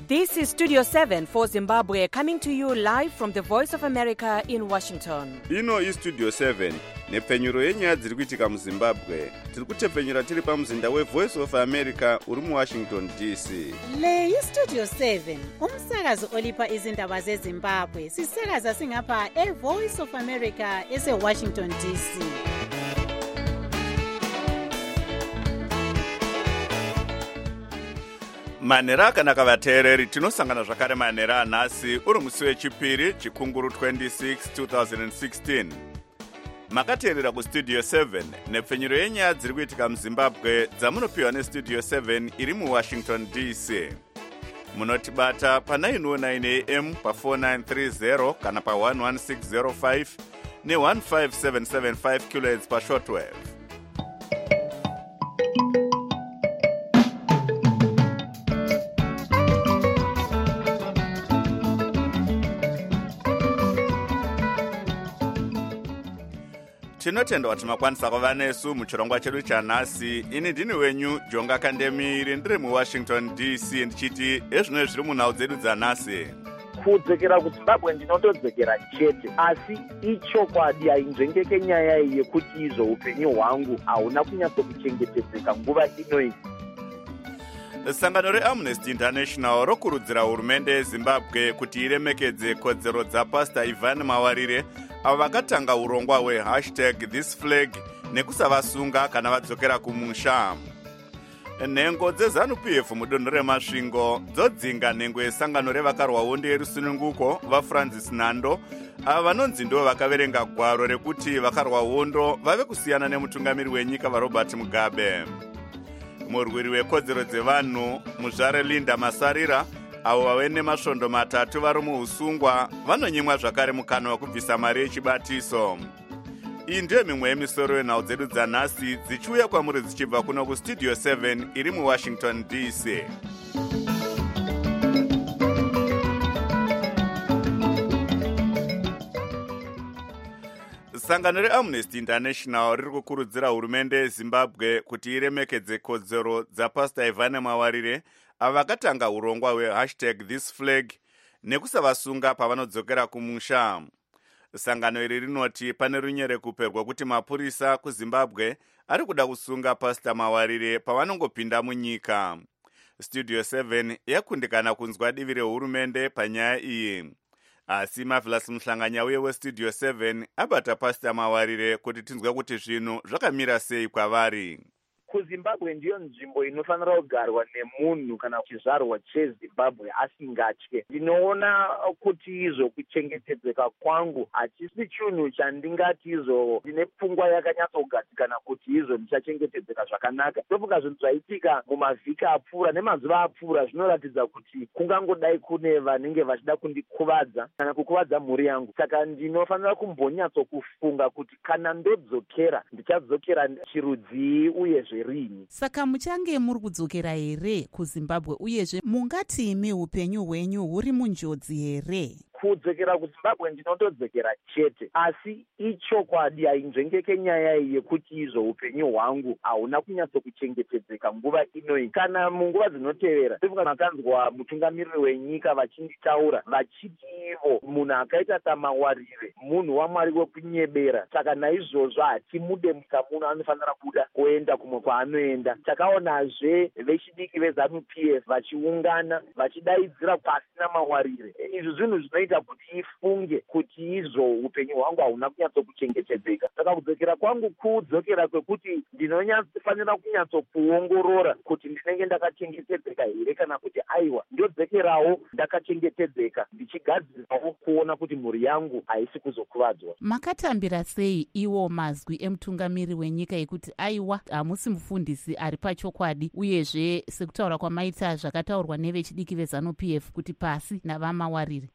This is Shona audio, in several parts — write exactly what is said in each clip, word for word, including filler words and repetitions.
This is Studio seven for Zimbabwe, coming to you live from the Voice of America in Washington. Ino is Studio seven, nepfenyuro yenyaya dziri kuitika muZimbabwe. Tiri kutepfenyura tiri pamuzinda weVoice of America uri muWashington D C. Le yi Studio seven, umsakazo olipa izindaba zeZimbabwe. Sisakaza singapha eVoice of America eseWashington D C. Manhero akanaka vateereri, tinosangana zvakare manhero anhasi uri musi wechipiri chikunguru twenty-six twenty sixteen. Makateerera kustudio seven nepfenyuro yenyaya dziri kuitika muZimbabwe dzamunopiwa nestudio seven iri muWashington D C. Munotibata pa nine oh nine A M pa four nine three zero kana pa one one six zero five ne one five seven seven five kilohertz pa shortwave. Tinotenda kuti makwanisa kuva nesu muchirongwa chedu chanhasi. Ini ndini wenyu Jonga Kandemiri, ndiri muWashington D C, ndichiti ezvino zviri munhau dzedu dzanhasi. Kudzokera kuZimbabwe ndinotodzokera chete, asi ichokwadi hainzvengeke nyaya yekuti izvo upenyu hwangu hauna kunyatsokuchengetedzeka nguva inoyi. Sangano reAmnesty International rokurudzira hurumende yeZimbabwe kuti iremekedze kodzero dzaPastor Ivan Mawarire avo vakatanga urongwa hwehashtag this flag nekusavasunga kana vadzokera kumusha. Nhengo dzeZANU-P F mudonho remasvingo dzodzinga nhengo yesangano revakarwa hondo yerusununguko vaFrancis Nando ava vanonzi ndo vakaverenga gwaro rekuti vakarwa hondo vave kusiyana nemutungamiri wenyika vaRobert Mugabe. Murwiri wekodzero dzevanhu muzvare Linda Masarira avo vave nemasvondo matatu vari muusungwa vanonyimwa zvakare mukana wekubvisa mari yechibatiso. Iyi ndiyo mimwe yemisoro yenhau dzedu dzanhasi dzichiuya kwamuri dzichibva kuno kustudio seven iri muWashington D C. Sangano reAmnesty International riri kukurudzira hurumende yeZimbabwe kuti iremekedze kodzero dzaPastor Ivan Mawarire avo vakatanga urongwa hwehashtag this flag nekusavasunga pavanodzokera kumusha. Sangano iri rinoti pane runyerekupe rwekuti mapurisa kuZimbabwe ari kuda kusunga Pastor Mawarire pavanongopinda munyika. Studio seven yakundikana kunzwa divi rehurumende panyaya iyi. Asi Marvelous Muhlanganya uye westudio seven abata Pastor Mawarire kuti tinzwe kuti zvinhu zvakamira sei kwavari. KuZimbabwe ndiyo nzvimbo inofanira kugarwa nemunhu kana chizvarwa cheZimbabwe asingatye. Ndinoona kuti izvo kuchengetedzeka kwangu hachisi chinhu chandingati izvo ndine pfungwa yakanyatsogadzikana kuti izvo ndichachengetedzeka zvakanaka. Tofuka zvinhu zvaitika mumavhiki apfuura nemazuva apfuura zvinoratidza kuti kungangodai kune vanenge vachida kundikuvadza kana kukuvadza mhuri yangu. Saka ndinofanira kumbonyatsokufunga kuti kana ndodzokera ndichadzokera chirudzi uyezve rini. Saka muchange muri kudzokera here kuZimbabwe uyezve mungatimi upenyu hwenyu huri munjodzi here? Kudzokera kuZimbabwe ndinotodzokera chete, asi ichokwadi hainzvengeke nyaya yekuti izvo upenyu hwangu hauna kunyatsokuchengetedzeka nguva inoyi. Kana munguva dzinotevera tofuka makanzwa mutungamiriri wenyika vachinditaura vachiti ivo munhu akaita saMawarire munhu waMwari wekunyebera, saka naizvozvo hatimude munyika muno anofanira kuda kuenda kumwe kwaanoenda. Takaonazve vechidiki veZANU-P F vachiungana vachidaidzira pasina Mawarire. Izvi zvinhu zvinoita kuti ifunge kuti izvo upenyu hwangu hauna kunyatsokuchengetedzeka. Saka kudzokera kwangu kudzokera kwekuti ndinonyatsofanira kunyatsokuongorora kuti ndinenge ndakachengetedzeka here kana kuti aiwa ndodzokerawo ndakachengetedzeka ndichigadzirawo kuona kuti mhuri yangu haisi kuzokuvadzwa. Makatambira sei iwo mazwi emutungamiri wenyika ekuti aiwa hamusi mufundisi ari pachokwadi uyezve sekutaura kwamaita zvakataurwa nevechidiki veZANU-P F kuti pasi navaMawarire? Chekutanga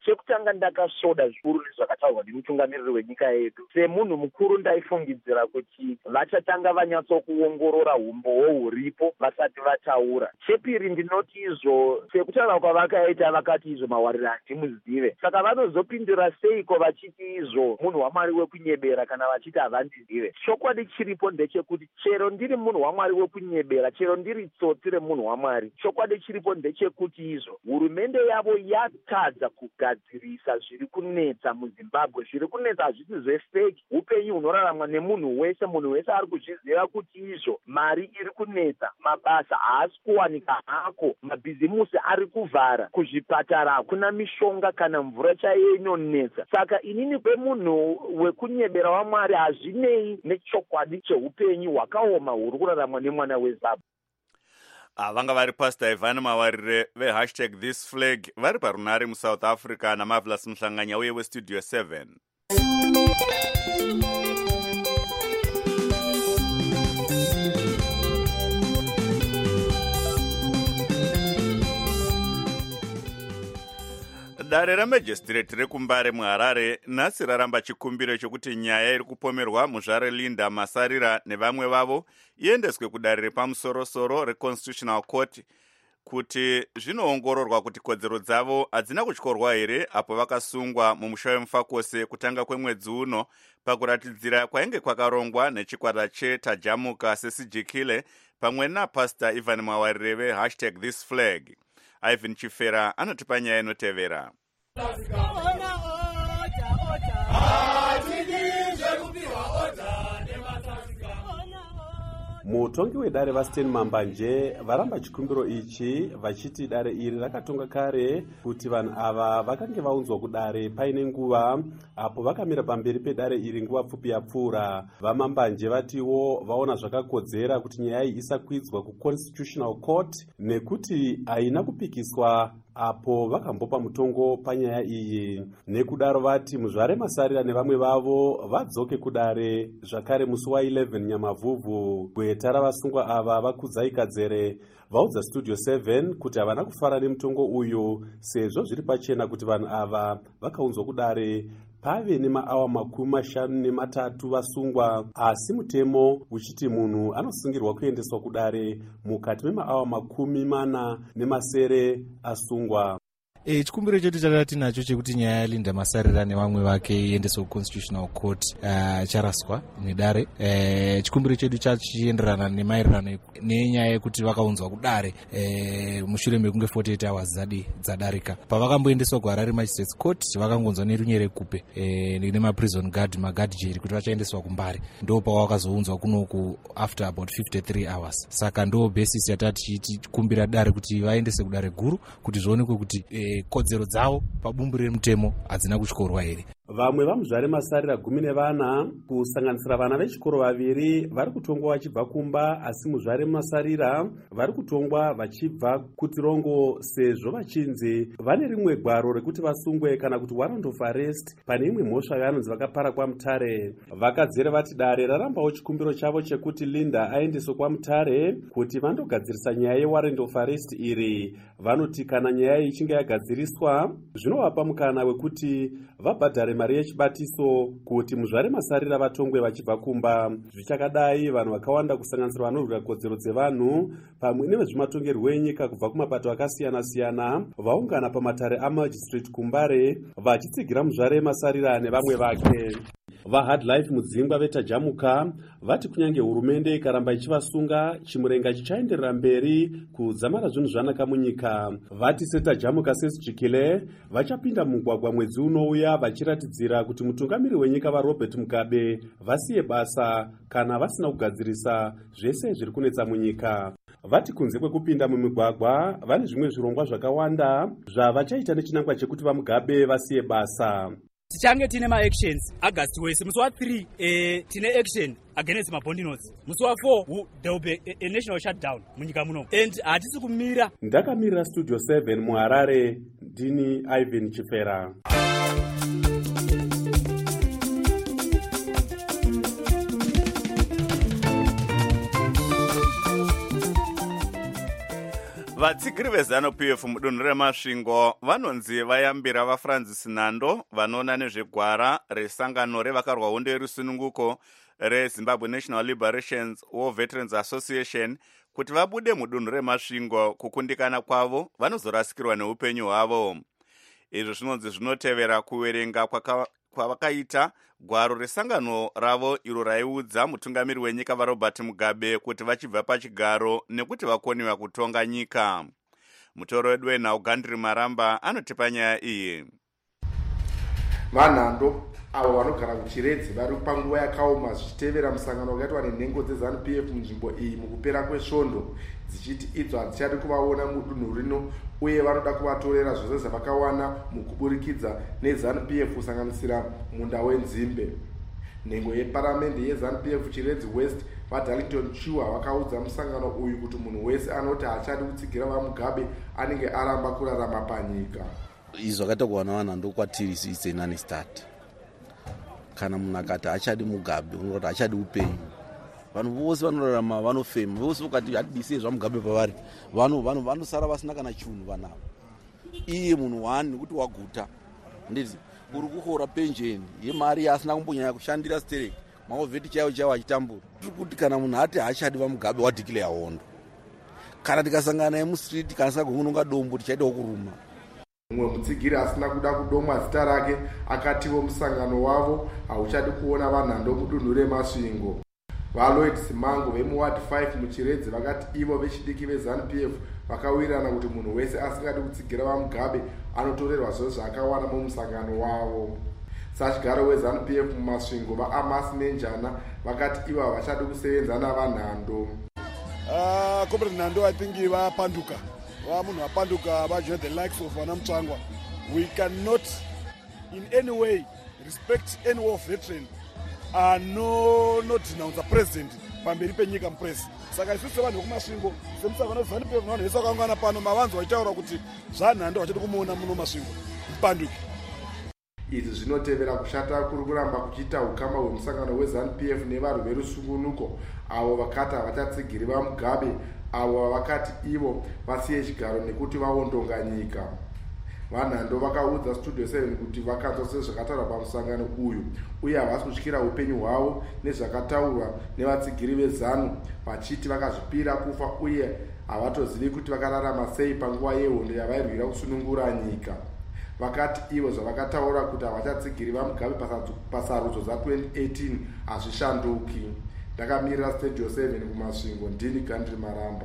ndanga ndakasvoda zvikuru nezvakataurwa nemutungamiriri wenyika yedu. Semunhu mukuru ndaifungidzira kuti vachatanga vanyatsokuongorora umbowo huripo vasati vataura. Chepiri ndinoti izvo sekutaura kwavakaita vakati izvo Mawarire handimuzive. Saka vanozopindura seiko vachiti izvo munhu waMwari wekunyebera kana vachiti havandizive? Chokwadi chiripo ndechekuti chero ndiri munhu waMwari wekunyebera, chero ndiri tsotsi remunhu waMwari, chokwadi chiripo ndechekuti izvo hurumende yavo yatadza kugadzirisa zviri kunetsa muZimbabwe. Zviri kunetsa hazvisi zvefeki, upenyu hunoraramwa nemunhu wese. Munhu wese ari kuzviziva kuti izvo mari iri kunetsa, mabasa haasi kuwanika hako, mabhizimusi ari kuvhara, kuzvipatara hakuna mishonga kana mvura chaiyo inonetsa. Saka inini kwemunhu wekunyebera waMwari hazvinei nechokwadi cheupenyu hwakaoma huri kuraramwa nemwana weZimbabwe. Vanga vari Pastor Ivan Mawarire vehashtag this flag vari parunare muSouth Africa naMarvelous Mhlanganya uye weStudio seven. Dare ramajistrate rekuMbare muHarare nhasi raramba chikumbiro chokuti nyaya iri kupomerwa muzvare Linda Masarira nevamwe vavo iendeswe kudare repamusorosoro reConstitutional Court kuti zvinoongororwa kuti kodzero dzavo hadzina kutyorwa here apo vakasungwa mumusha wemufakose kutanga kwemwedzi uno pakuratidzira kwainge kwakarongwa nechikwata chetajamuka sesijikile pamwe naPastor Ivan Mawarire vehashtag this flag. Ivan Chifera anotipa nyaya inotevera. Mutongi wedare vaStan Mambanje varamba chikumbiro ichi vachiti dare iri rakatonga kare kuti vanhu ava vakange vaunzwa kudare paine nguva apo vakamira pamberi pedare iri nguva pfupi yapfuura. VaMambanje vatiwo vaona zvakakodzera kuti nyaya iyi isakwidzwa kuConstitutional Court nekuti haina kupikiswa apo vakambopa mutongo panyaya iyi. Nekudaro vati muzvare Masarira nevamwe vavo vadzoke kudare zvakare musi wa11 Nyamavhuvhu. Gweta ravasungwa ava vakudzai Kadzere vaudza Studio seven kuti havana kufara nemutongo uyu sezvo zviri pachena kuti vanhu ava vakaunzwa kudare pave nemaawa makumi mashanu nematatu vasungwa, asi mutemo uchiti munhu anosungirwa kuendeswa kudare mukati memaawa makumi mana nemasere asungwa. E, chikumbiro chedu chakada tinacho chekuti nyaya yaLinda Masarira nevamwe vake iendeswe kuConstitutional Court uh, charaswa nedare. E, chikumbiro chedu chachienderana nemaererano nenyaya yekuti vakaunzwa kudare e, mushure mekunge forty-eight hours zadi dzadarika. Pavakamboendeswa kuHarare Magistrates Court vakangonzwa nerunyere kupe e, nemaprison guard maguard jail kuti vachaendeswa kuMbare. Ndo pavakazounzwa kunoku after about fifty-three hours. Saka ndo basis yatati chikumbira dare kuti vaendese kudare guru kuti zvionekwe kuti e, kodzero dzavo pabumbu remutemo hadzina kutyorwa here. Vamwe vamuzvare Masarira gumi nevana kusanganisira vana vechikoro vaviri vari kutongwa vachibva kumba, asi muzvare Masarira vari kutongwa vachibva kuTirongo sezvo vachinzi vane rimwe gwaro rekuti vasungwe kana kuti warrant of arrest pane imwe mhosva yavanonzi vakapara kwaMutare. Vakadzere vati dare rarambawo chikumbiro chavo chekuti Linda aendeswe kwaMutare kuti vandogadzirisa nyaya yewarrant of arrest iri. Vanoti kana nyaya ichinge yagadziriswa zvinovapa mukana wekuti vabhadhare mari yechibatiso kuti muzvare Masarira vatongwe vachibva kumba. Zvichakadai vanhu vakawanda kusanganisira vanorwira kodzero dzevanhu pamwe nevezvematongerwo enyika kubva kumapato akasiyana-siyana vaungana pamatare amagistrate kuMbare vachitsigira muzvare Masarira nevamwe vake. VaHard Life mudzingwa vetajamuka vati kunyange hurumende ikaramba ichivasunga chimurenga chichaenderera mberi kudzamara zvinhu zvanaka munyika. Vati setajamuka sesijikile vachapinda mugwagwa mwedzi unouya vachiratidzira kuti mutungamiri wenyika vaRobert Mugabe vasiye basa kana vasina kugadzirisa zvese zviri kunetsa munyika. Vati kunze kwekupinda mumigwagwa vane zvimwe zvirongwa zvakawanda zvavachaita nechinangwa chekuti vaMugabe vasiye basa. Tichange tine ma-actions August wese. Musi wa three eh, tine action against ma-bondi notes. Musi wa four there will be a, a national shutdown munyika muno and hatisi kumira. Ndakamirira Studio seven muHarare, ndini Ivan Chifera. vatsigiri vezanu-p f mudunhu remasvingo vanonzi vayambira vafrancis nando vanoona nezvegwara resangano revakarwa hondo yerusununguko rezimbabwe national liberations war veterans association kuti vabude mudunhu remasvingo kukundikana kwavo vanozorasikirwa neupenyu hwavo. Izvo zvinonzi zvinotevera kuverenga kwavakaita gwaro resangano ravo iro raiudza mutungamiri wenyika vaRobert Mugabe kuti vachibva pachigaro nekuti vakoniwa kutonga nyika. Mutoro wedu wenhau Gandri Maramba anotipa nyaya iyi. Vanhando avo vanogara kuchiredzi vari panguva yakaoma zvichitevera musangano wakaitwa nenhengo dzeZANU-P F munzvimbo iyi mukupera kwesvondo, dzichiti idzo hadzichadi kuvaona mudunhu rino uye vanoda kuvatorera zvose zvavakawana mukuburikidza neZANU-P F kusanganisira munda wenzimbe. Nhengo yeparamende yeZANU-P F Chiredzi West vaDarlington Chua vakaudza musangano uyu kuti munhu wese anoti haachadi kutsigira vaMugabe anenge aramba kurarama panyika. Izvo zvakaita kuwana vanhando kwatiri ise nani start. Kana munhu akati haachadi Mugabe unokuti haachadi upenyu. Vanhu vose vanorarama vanofema, vose vakati hadise zvaMugabe pavari vanhu vanhu vanosara vasina kana chinhu vanavo. Iye munhu wani nekuti waguta ndizvo uri kukhora pensheni yemari yaasina kumbonyanya kushandira stereki maovheti chaiwo chaiwo achitambura. Kuti kana munhu ati haachadi vaMugabe wadhikileya hondo, kana tikasangana naye mustreet kana sagongononga dombo tichaitawo kuruma. Mumwe mutsigiri asina kuda kudomwa zita rake akatiwo musangano wavo hauchadi kuona vanhando mudunhu remasvingo. VaLloyd Simango vemuward five muchiredzi vakati ivo vechidiki veZANU-P F vakawirirana kuti munhu wese asingadi kutsigira vaMugabe anotorerwa zvose zvaakawana mumusangano wavo. Sachigaro weZANU-P F mumasvingo vaAmasi Nenjana vakati ivo havachadi kusevenza navanhando. Ah, Comrade Nando, I think vapanduka. Vamunhu vapanduka vajoin the likes of Vana Mutsvangwa. We cannot in any way respect any war veteran. Uh, no no denounce the president pamberi penyika mupresi. Saka isusu vanhu vekumasvingo semusangano weZANU-P F vanhu vese vakaungana pano mavanzi vachitaura kuti zvanhando vachada kumuona muno masvingo mupanduki. Izvi zvinotevera kushata kuri kuramba kuchiita ukama hwemusangano weZANU-P F nevarwi verusungunuko avo vakati havachatsigiri vaMugabe avo vakati ivo vasiye chigaro nekuti vaondonga nyika. Vanhando vakaudza Studio seven kuti vakanzwa sezvakataurwa pamusangano uyu uye havasi kutyira upenyu hwavo nezvakataurwa nevatsigiri vezanu vachiti vakazvipira kufa uye havatozivi kuti vakararama sei panguva yehondo yavairwira kusunungura nyika. Vakati ivo zvavakataura kuti havachatsigiri vaMugabe pasarudzo dza-twenty eighteen hazvishanduki. Ndakamirira Studio seven kumasvingo, ndini Gandri Maramba.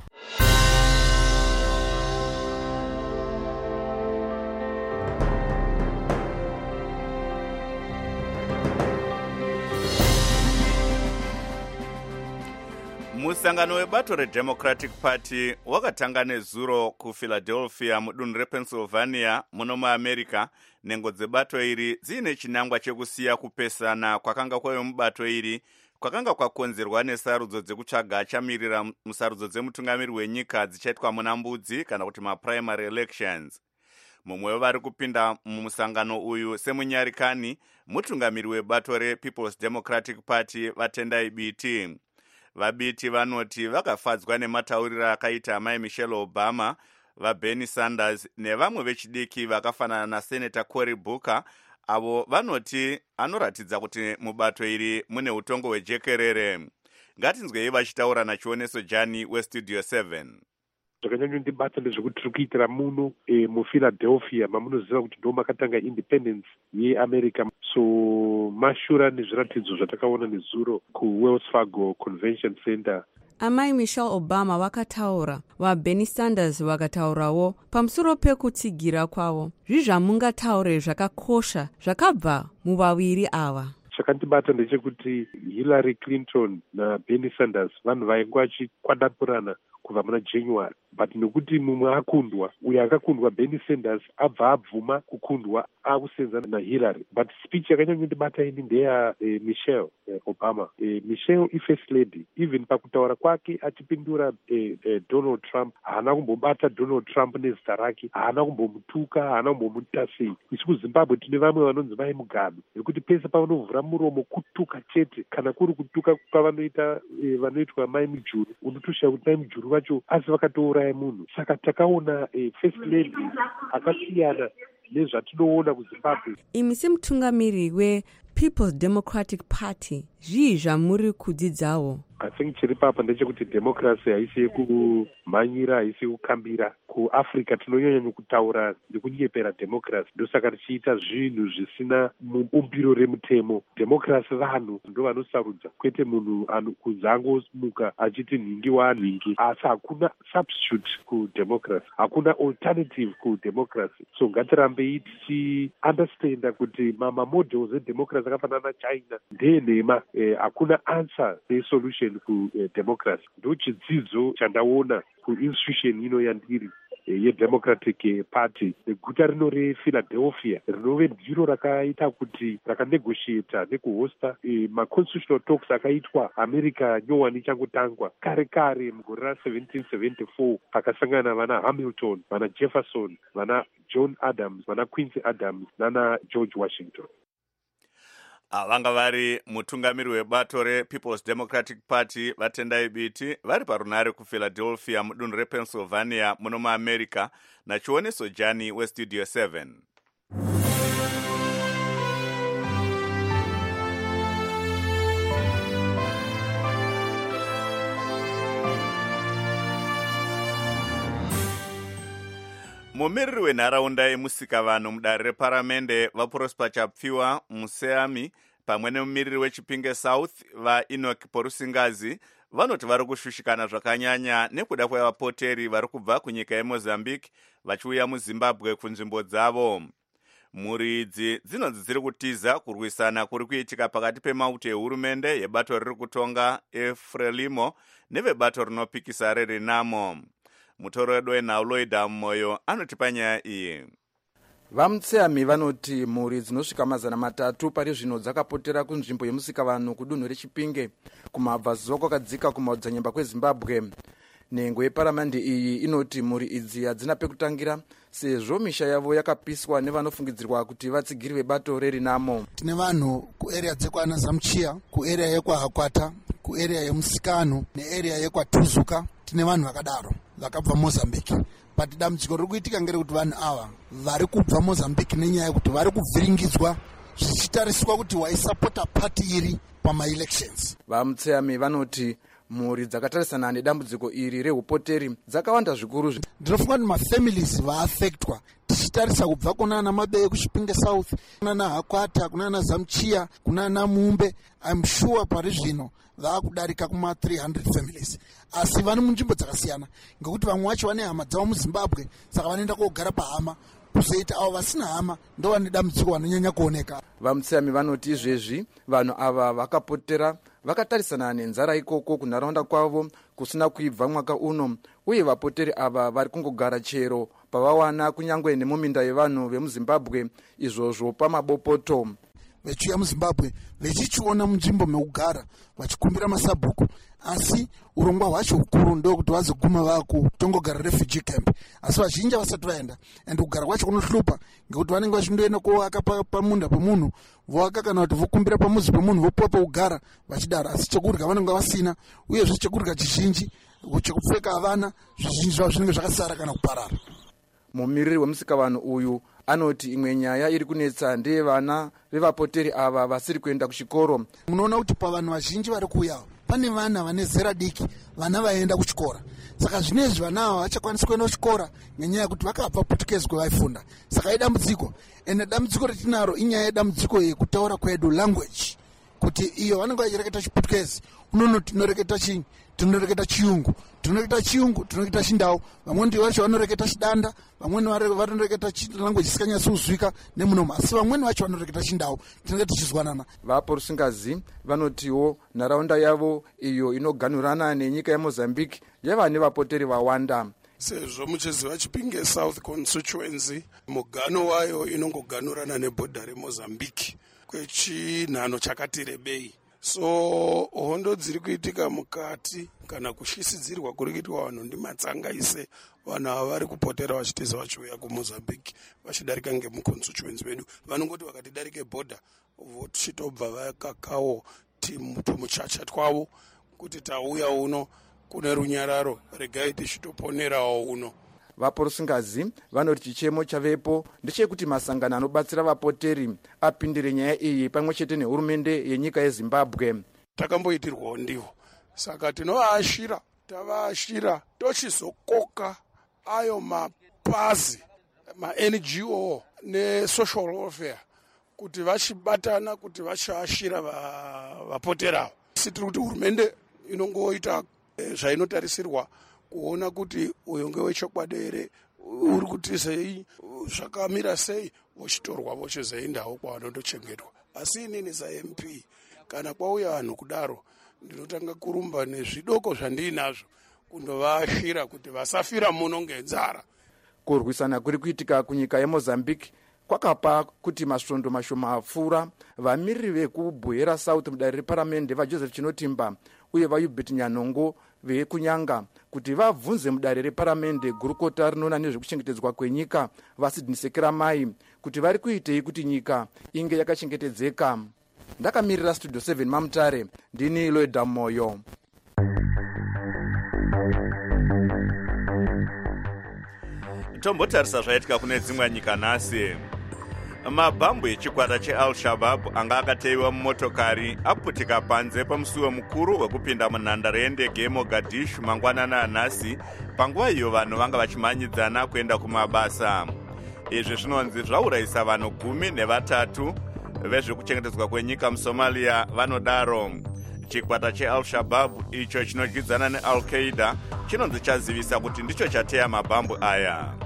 Musangano webato reDemocratic Party wakatanga nezuro kuPhiladelphia mudunhu rePennsylvania muno muAmerica. Nhengo dzebato iri dziine chinangwa chekusiya kupesana kwakanga kwayo mubato iri kwakanga kwakonzerwa nesarudzo dzekutsvaga achamirira musarudzo dzemutungamiri wenyika dzichaitwa muna Mbudzi kana kuti maprimary elections. Mumwe wevari kupinda mumusangano uyu semunyarikani mutungamiri webato rePeople's Democratic Party vaTendai Biti. Vabiti vanoti vakafadzwa nematauriro akaita mai Michelle Obama, vaBernie Sanders nevamwe vechidiki vakafanana naSenator Cory Booker, avo vanoti anoratidza kuti mubato iri mune utongo hwejekerere. Ngatinzwei vachitaura nachioneso Jani weStudio seven. Zvakanyanya ndibata ndezvekuti tiri kuitira muno e, muPhiladelphia mamunoziva kuti ndo makatanga independence yeAmerica. So mashura nezviratidzo zvatakaona nezuro kuWells Fargo Convention Center. Amai Michelle Obama vakataura, vaBernie Sanders vakataurawo pamusoro pekutsigira kwavo. Zvizvamungataure zvakakosha zvakabva muvaviri ava. Chakandibata ndechekuti Hillary Clinton naBernie Sanders vanhu vainge vachikwadapurana kubva muna January, but nekuti mumwe akundwa, uyo akakundwa Bernie Sanders abva abvuma kukundwa akusenza naHillary. But speech yakanyanyondibata ini ndeya eh, Michelle eh, Obama. Eh, Michelle i-first lady, even pakutaura kwake achipindura eh, eh, Donald Trump, haana kumbobata Donald Trump nezita rake, haana kumbomutuka, haana kumbomuita sei. Isu kuZimbabwe tine vamwe vanonzi vai Mugabe, nekuti pese pavanovhura muromo kutuka chete, kana kuri kutuka kwavanoita eh, vanoitwa mai Mujuru, unotoshauri mai Mujuru rwacho asi vakatouraya munhu. Saka takaona eh, first lady akasiyana nezvatinoona kuZimbabwe. Imi semutungamiri wePeople's Democratic Party, zvii zvamuri kudzidzawo? I think chiri papa ndechekuti democracy haisi yekumhanyira, haisi yekukambira. KuAfrica tinonyanya kutaura nekunyepera democracy, ndosaka tichiita zvinhu zvisina umbiro remutemo. Democracy vanhu ndo vanosarudza, kwete munhu kunzi angomuka achiti nhingi wanhingi. Asi hakuna substitute kudemocracy, hakuna alternative kudemocracy. So ngatirambei tichi understanda kuti mama models edemocracy akafanana China ndenhema, eh, hakuna answer nesolution kudemocracy. Ndo chidzidzo chandaona kuinstitution ino yandiri yeDemocratic Party. Guta rino rePhiladelphia rinove ndiro rakaita kuti rakanegotiata nekuhosta e, maconstitutional talks akaitwa America nyowani changotangwa kare kare mugore ra-seventeen seventy-four pakasangana vana Hamilton, vana Jefferson, vana John Adams, vana Quincy Adams nana George Washington. Vanga vari mutungamiri webato rePeople's Democratic Party vatendai biti vari parunare kuPhiladelphia mudunhu rePennsylvania muno muAmerica nachioneso Jani weStudio seven. Mumiriri wenharaunda yemusikavanhu mudare reparamende vaProsper Chapfiwa Museami pamwe nemumiriri weChipinge South vaEnoch Porusingazi vanoti vari kushushikana zvakanyanya nekuda kwevapoteri vari kubva kunyika yeMozambique vachiuya muZimbabwe kunzvimbo dzavo. Mhuri idzi dzinonzi dziri kutiza kurwisana kuri kuitika pakati pemauto ehurumende yebato riri kutonga eFrelimo nevebato rinopikisa reRenamo. Mutoro wedu weNauloida Moyo anotipa nyaya iyi. Vamutseami vanoti mhuri dzinosvika mazana matatu pari zvino dzakapotera kunzvimbo yemusikavanhu kudunhu reChipinge kumabvazuva kwakadzika kumaodzanyemba kweZimbabwe. Nhengo yeparamende iyi inoti mhuri idzi hadzina pekutangira sezvo misha yavo yakapiswa nevanofungidzirwa kuti vatsigiri vebato reRenamo. Tine vanhu kuarea dzekwana Zamchiya, kuarea yekwaHakwata, kuarea yemusikano nearea yekwatuzuka. Tine vanhu vakadaro vakabva Mozambique. But dambudziko riri kuitika ngerekuti vanhu ava vari kubva Mozambique nenyaya yekuti vari kuvhiringidzwa zvichitariswa kuti waisapota pati iri pamaelections. Vamutseami vanoti mhuri dzakatarisana nedambudziko iri reupoteri dzakawanda zvikuru. Ndinofunga kuti mafamilies vaaffectwa tichitarisa kubva kunana Mabeye kuChipinge South, kunana Hakwata, kunana Zamchiya, kunana Mumbe. I'm sure pari zvino vaakudarika kuma three hundred families. Asi vani munzvimbo dzakasiyana ngekuti vamwe vacho vane hama dzavo muZimbabwe, saka vanoenda kogara pahama. Kuzoita avo vasina hama ndo vane dambudziko vanonyanya kuoneka. Vamutseami vanoti izvezvi vanhu ava vakapotera vakatarisana nenzara ikoko kunharaunda kwavo kusina kuibva mwaka uno, uye vapoteri ava vari kungogara chero pavawana kunyangwe nemuminda yevanhu vemuZimbabwe izvozvo pamabopoto. Vechiuya muZimbabwe vechichiona munzvimbo mekugara vachikumbira masabhuku, asi urongwa hwacho hukuru ndokuti vazoguma vakutongogara refugee camp. Asi vazhinji vasati vaenda, and kugara kwacho kunohlupa ngekuti vanenge vachindoenda kuvaka pamunda pemunhu, vovaka kana kuti vokumbira pamuzi pemunhu vopuwa pekugara vachidaro. Asi chekudya vanenge vasina, uyezve chekudya chizhinji, chekupfeka havana, zvizhinji zvavo zvinenge zvakasara kana kuparara. Mumiriri wemusikavanhu uyu anoti imwe nyaya iri kunetsa ndeye vana vevapoteri ava vasiri kuenda kuchikoro. Munoona kuti pavanhu vazhinji vari kuuya pane vana vane zera diki, vana vaenda kuchikora. Saka zvinezvi vana ava vachakwanisa kuenda kuchikora ngenyaya yekuti vakabva Portuguese kwavaifunda. Saka idambudziko, ende dambudziko retinaro inyaya yedambudziko yekutaura kwedu language, kuti iyo vanenge vachireketa chiPortuguese unono tinoreketa chinyi, tinoreketa chiyungu, tinoreketa chiyungu, tinoreketa chindau. Vamwe ndivo vacho vanoreketa chidanda, vamweni vanoreketa language isikanyatsi kuzwika nemunomu, asi vamweni vacho vanoreketa chindau, tinenge tichizwanana. VaPorusingazi vanotiwo nharaunda yavo iyo inoganhurana nenyika yeMozambique yava nevapoteri vawanda. Sezvo muchiziva Chipinge South constituency mugano wayo inongoganhurana nebhodha reMozambique kwechinhano chakati rebei. So hondo dziri kuitika mukati kana kushisidzirwa kuri kuitwa vanhu ndimatsangaise vanhu ava vari kupotera vachitiza vachiuya kuMozambique vachidarika ngemuconstituency vedu. Vanongoti vakatidarike bhodha vochitobva vakakawo timuchacha twavo kuti tauya uno kune runyararo, regai tichitoponerawo uno. Vaporusingazi vanoti chichemo chavepo ndechekuti masangano anobatsira vapoteri apindire nyaya iyi pamwe chete nehurumende yenyika yeZimbabwe. Takamboitirwawo ndivo, saka tinovaashira, tavaashira tochizokoka ayo mapazi ma-N G O ne-social welfare kuti vachibatana kuti vachiashira vapoterawo. Si tiri kuti hurumende inongoita zvainotarisirwa kuona kuti uyo ngewechokwadi here, uri kuti sei, zvakamira sei, vochitorwa vochizoendawo kwavanondochengetwa. Asi inini sa-M P kana kwauya vanhu kudaro ndinotanga kurumba nezvidoko zvandiinazvo kundovaashira kuti vasafira muno ngenzara. Kurwisana kuri kuitika kunyika yeMozambique kwakapa kuti masvondo mashoma apfuura. Vamiriri vekubhuhera South mudare reparamende vaJoseph Chinotimba uye vaUbert Nyanongo vekunyanga kuti vabvunze mudare reparamende gurukota rinoona nezvekuchengetedzwa kwenyika vaSydney Sekeramai kuti vari kuitei kuti nyika inge yakachengetedzeka. Ndakamirira Studio seven Mamutare, ndini Loida Moyo. Tombotarisa zvaitika kune dzimwe nyika nhasi. Mabhambu echikwata cheAl-Shabaab anga akateiwa mumotokari aputika panze pamusuwo mukuru wekupinda munhandare yendege yeMogadishu mangwanana anhasi, panguva iyo vanhu vanga vachimanyidzana kuenda kumabasa. Izvi zvinonzi zvaurayisa vanhu gumi nevatatu vezvekuchengetedzwa kwenyika muSomalia vanodaro. Chikwata cheAl-Shabaab icho chinodyidzana neAl-Qaeda chinonzi chazivisa kuti ndicho chateya mabhambu aya.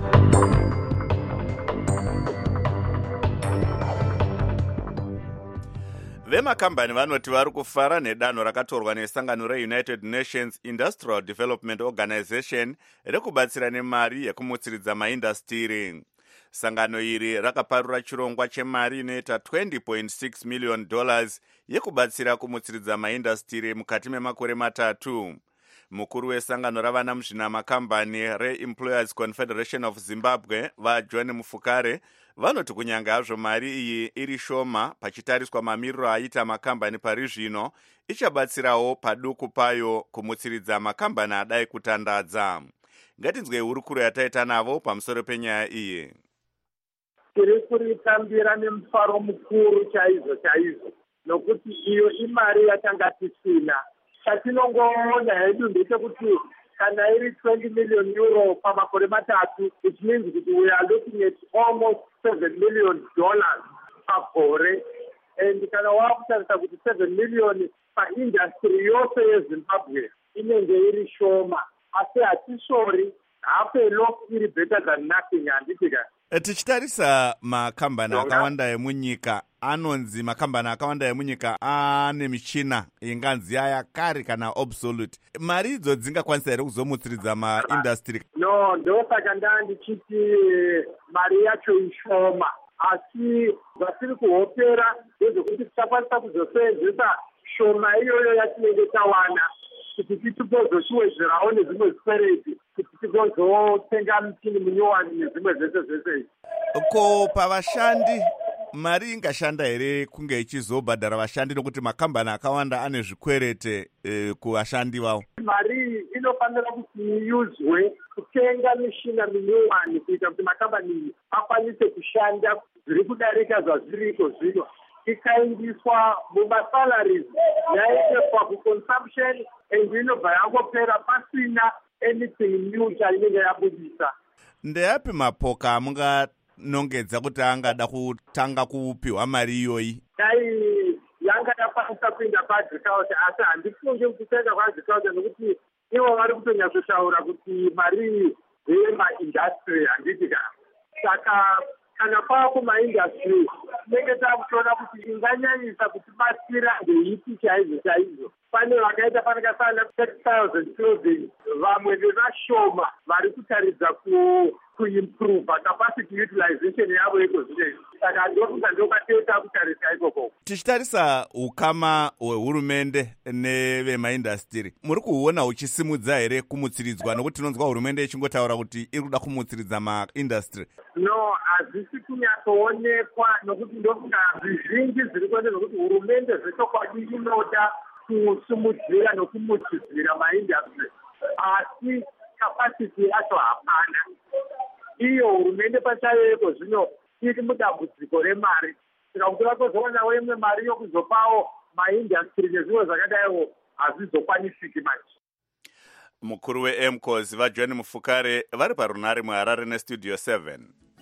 Vemakambani vanoti vari kufara nedanho rakatorwa nesangano reUnited Nations Industrial Development Organization rekubatsira nemari yekumutsiridza maindastiri. Sangano iri rakaparura chirongwa chemari inoita twenty point six million dollars yekubatsira kumutsiridza maindastiri mukati memakore matatu. Mukuru wesangano ravana muzvina makambani reEmployers Confederation of Zimbabwe vaJohn Mufukare vanoti kunyanga hazvo mari iyi iri shoma pachitariswa mamiriro aita makambani pari zvino, ichabatsirawo paduku payo kumutsiridza makambani adai kutandadza. Ngatinzwe hurukuro yataita navo pamusoro penyaya iyi. Tiri kuritambira nemufaro mukuru chaizvo chaizvo, nokuti iyo imari yatanga tisina. Chatinongoona hedu ndechekuti kana iri twenty million euro pamakore matatu, which means that we are looking at almost seven million dollars pagore. And kana wakutarisa kuti seven million paindustry yose yeZimbabwe inenge iri shoma, asi hatisori, hapelo iri better than nothing handitika. Tichitarisa makambani akawanda emunyika, anonzi makambani akawanda emunyika ane michina inganzi yaya kari kana obsolete. Mari idzo dzingakwanisa here kuzomutsiridza maindastry? No, ndosaka ndandichiti mari yacho ishoma, asi zvatiri kuhopera ndezvekuti tichakwanisa kuzosenzesa shoma iyoyo yatinenge tawana kuti titozochiwedzerawo nezvimwe zvikwereti kuti tigozotenga michini minyowani nezvimwe zvese zvese. Ko pavashandi mari ingashanda here kunge ichizobhadhara vashandi, nokuti makambani akawanda ane zvikwerete e, kuvashandi vavo? Mari inofanira kuti iuzwe kutenga mishina minyowani kuita kuti makambani akwanise kushanda zviri kudarika zvazviriko zvino, ikaindiswa mumasalaries yaendeswa kuconsumption and inobva yangopera pasina anything new chainenge yabudisa. Ndeyapi mapoka amunganongedza kuti angada kutanga kupiwa mari iyoyi? Dai yanga yakwanisa kuenda paagriculture, asi handifungi kuti kuenda kwaagriculture nokuti ivo vari kutonyatsotaura kuti mari yemaindastry handitika. Saka kana pava kumaindastry tinenge takutoona kuti inganyanyisa kutibatsira ndeipi chaizvo chaizvo. Pane vakaita panaka sana textiles and clothing, vamwe vevashoma vari kutaridza ku kuimprove capacity utilization yavo iko zvinezvi. Saka ndofunga ndokwateta kutarisa ikoko. Tichitarisa ukama hwehurumende nevemaindastry, muri kuona uchisimudza here kumutsiridzwa, nokuti tinonzwa hurumende ichingotaura kuti iri kuda kumutsiridza maindastry? No, hazvisi kunyatsoonekwa, nokuti ndofunga zvizhinji zviri kuenda nokuti hurumende zvechokwadi inoda kusumudzira nokumutudzira maindastry asi kapasiti yacho hapana. Iyo hurumende pachayoeko zvino iri mudambudziko remari, tikakutora kozowana wemwe mari yokuzopawo maindastry nezvimwe zvakadaiwo hazvizokwanisiki manje. Mukuru weMCOS vaJohn Mufukare vari parunare muHarare nestudio seven.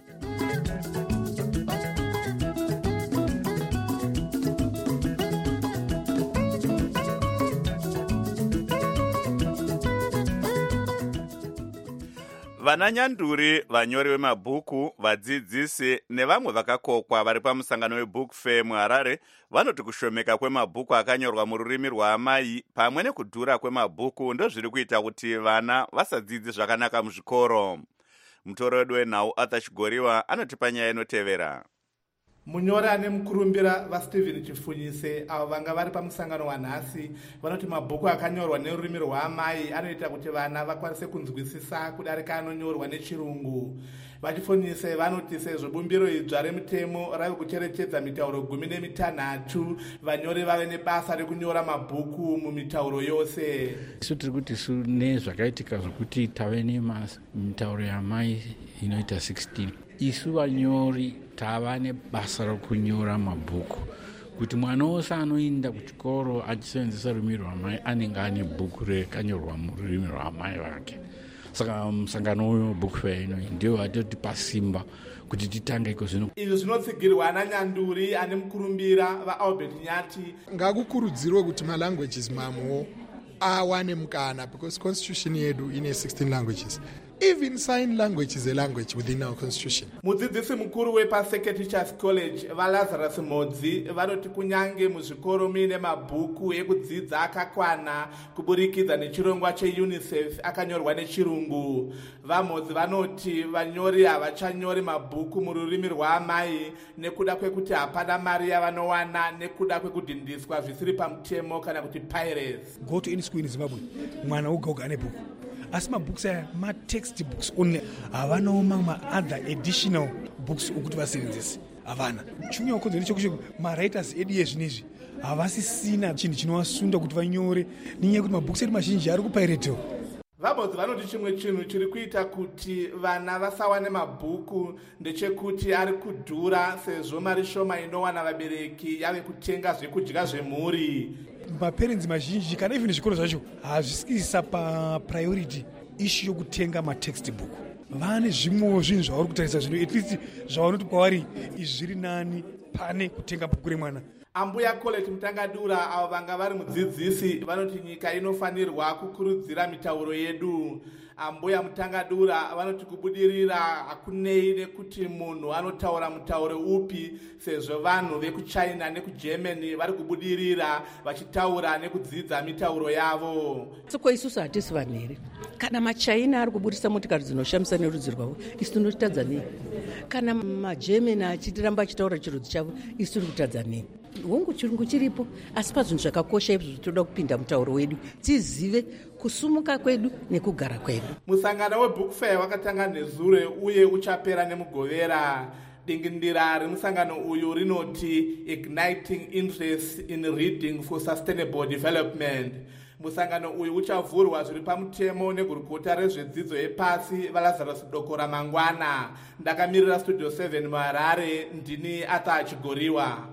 Vananyanduri, vanyori vemabhuku, vadzidzisi nevamwe vakakokwa vari pamusangano webook fair muHarare vanoti kushomeka kwemabhuku akanyorwa mururimi rwaamai pamwe nekudhura kwemabhuku ndozviri kuita kuti vana vasadzidzi zvakanaka muzvikoro. Mutoro wedu wenhau Arthur Chigoriwa anotipa nyaya inotevera. Munyori ane mukurumbira vaStephen Chifunyise avo vanga vari pamusangano wanhasi vanoti mabhuku akanyorwa nerurimi rwaamai anoita kuti vana vakwanise kunzwisisa kudarika anonyorwa nechirungu. Vachifunyise vanoti sezvo bumbiro idzva remutemo rave kucherechedza mitauro gumi nemitanhatu, vanyori vave nebasa rekunyora mabhuku mumitauro yose. Isu tiri kuti isu nezvakaitika zvokuti tave nemitauro yamai inoita sixteen, isu vanyori tava nebasa rokunyora mabhuku kuti mwana wose anoenda kuchikoro achisevenzesa rurimi rwamai anenge ane bhuku rekanyorwa mururimi rwamai vake. Saka musangano uyu book fair ino ndio atoti pasimba kuti titange iko zvino. Izvi zvinotsigirwa ananyanduri ane mukurumbira vaAlbert Nyati. Ngakukurudzirwe kuti malanguages mamwo awane mukana because constitution yedu ine sixteen languages. Even sign language is a language within our constitution. Mudzidzisi mukuru wepaSeke Teachers College vaLazarus Modzi vanoti kunyange muzvikoro muine mabhuku ekudzidza akakwana kuburikidza nechirongwa cheUNICEF akanyorwa nechirungu. VaModzi vanoti vanyori havachanyori mabhuku mururimi rwaamai nekuda kwekuti hapana mari yavanowana nekuda kwekudhindiswa zvisiri pamutemo kana kuti pirates. Go to any school in Zimbabwe, mwana uga uga ane bhuku. Asi mabooks aya ma-textbooks only, havanawo mamwe ma-other additional books okuti vasevenzese, havana. Chinyanya kodzo ndechokuti ma-writers edu yezvinezvi havasisina chinhu chinovasunda kuti vanyore nenyaya yekuti mabooks edu mazhinji ari kupiratewa. VaModzi vanoti chimwe chinhu chiri kuita kuti vana vasawane mabhuku ndechekuti ari kudhura sezvo mari shoma inowana vabereki yave kutenga zvekudya zvemhuri. Maparents mazhinji kana even zvikoro zvacho hazvisisa papriority issue yokutenga matextbook. Vane zvimwewo zvinhu zvavari kutarisa zvino at least zvavanoti kwavari izvi zviri nani pane kutenga bhuku remwana. Ambuya Colette Mutangadura avo vanga vari mudzidzisi vanoti nyika inofanirwa kukurudzira mitauro yedu. Ambuya Mutangadura vanoti kubudirira hakunei nekuti munhu anotaura mutauro upi sezvo vanhu vekuChina nekuGermany vari kubudirira vachitaura nekudzidza mitauro yavo. Siko isusu hatisi vanhu here. Kana maChina ari kuburisa motikari dzinoshamisa nerudzi rwavo, isu tinotadza nei? Kana maGermany achitiramba achitaura chirudzi chavo, isu tiri kutadza nei? Hongu chirungu chiripo, asi pazvinhu zvakakosha izvo toda kupinda mutauro wedu, tizive kusumuka kwedu nekugara kwedu. Musangano webook fair wakatanga nezure uye uchapera nemugovera. Dingindira remusangano uyu rinoti Igniting Interest in Reading for Sustainable Development. Musangano uyu uchavhurwa zviri pamutemo negurukota rezvedzidzo yepasi vaLazarus Doko Ramangwana. Ndakamirira studio seven muHarare, ndini Arthur Chigoriwa.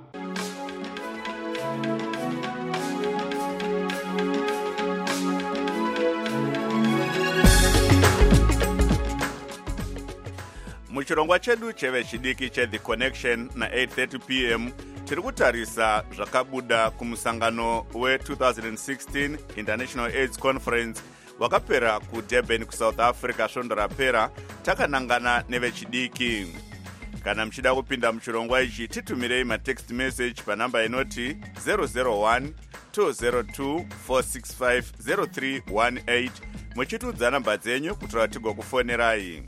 Muchirongwa chedu cheve chidiki cheThe Connection na eight thirty p m tiri kutarisa zvakabuda kumusangano we-twenty sixteen International AIDS Conference wakapera kuDurban kuSouth Africa svondo rapera takanangana nevechidiki. Kana mchida kupinda muchirongwa ichi titumirei matext message panamba inoti zero zero one two zero two four six five zero three one eight muchitudza namba dzenyu kutora tigokufonerai.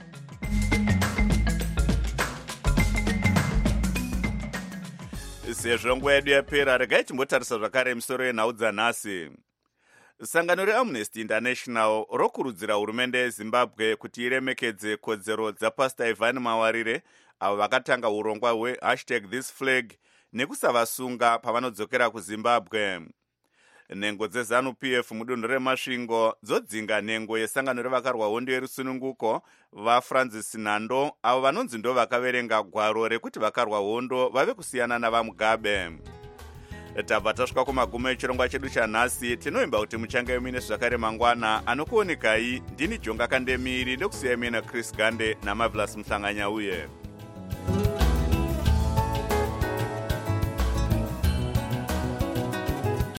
Sezvo nguva yedu yapera, regai timbotarisa zvakare misoro yenhau dzanhasi. Sangano reAmnesty International rokurudzira hurumende yeZimbabwe kuti iremekedze kodzero dzaPastor Ivan Mawarire avo vakatanga urongwa hwe hashtag this flag nekusavasunga pavanodzokera kuZimbabwe. nhengo dzeZanu P F mudunhu reMasvingo dzodzinga nhengo yesangano revakarwa hondo yerusununguko vaFrancis Nando, avo vanonzi ndo vakaverenga gwaro rekuti vakarwa hondo vave kusiyana navaMugabe. Tabva tasvika kumagumo echirongwa chedu chanhasi. Tinoimba kuti muchange muine zvakare mangwana. Anokuonekai ndini Jonga Kandemiri ndokusiyai muina Chris Gande naMarvelous Mhlanganya uye